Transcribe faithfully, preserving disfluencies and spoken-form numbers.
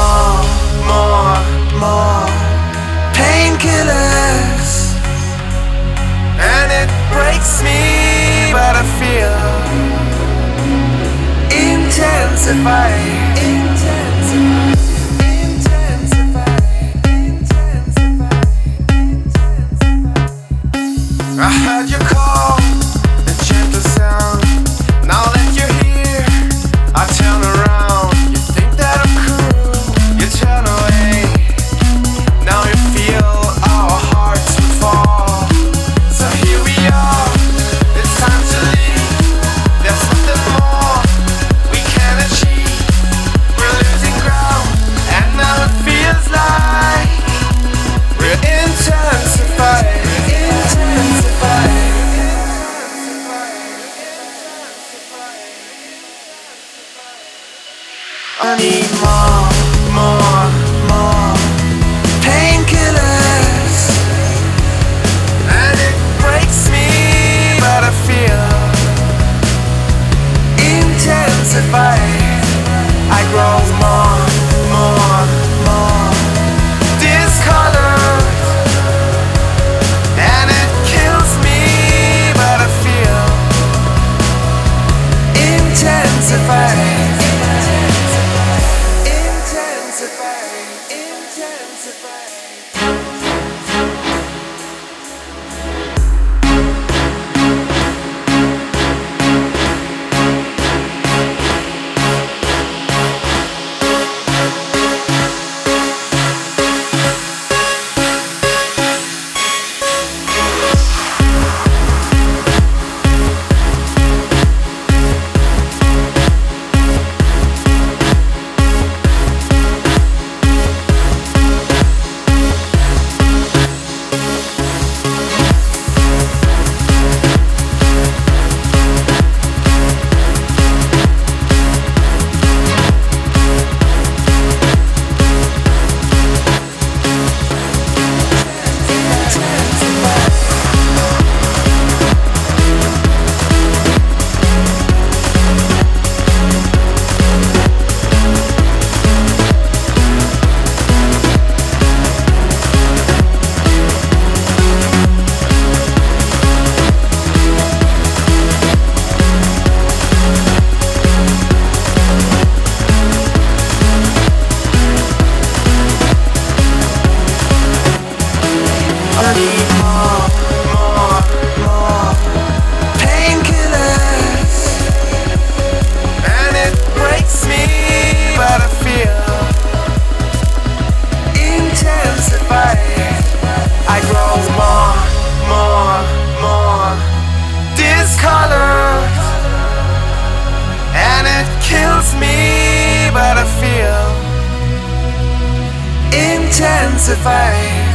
more, more, more painkillers, and it breaks me, but I feel intensify, intensify, intensify, intensify, intensify. I heard you call, the gentle sound. Now that you're here, I turn around. You think that I'm cool, you turn away. Now you feel our hearts would fall. So here we are, it's time to leave. There's something more we can achieve. We're losing ground, and now it feels like we're intensifying, intensifying. I need more, more, more painkillers, and it breaks me, but I feel intensifying. I grow more, more, more discolored, and it kills me, but I feel intensifying. I need more, more, more painkillers, and it breaks me, but I feel intensifying. I grow more, more, more discolored, and it kills me, but I feel intensifying.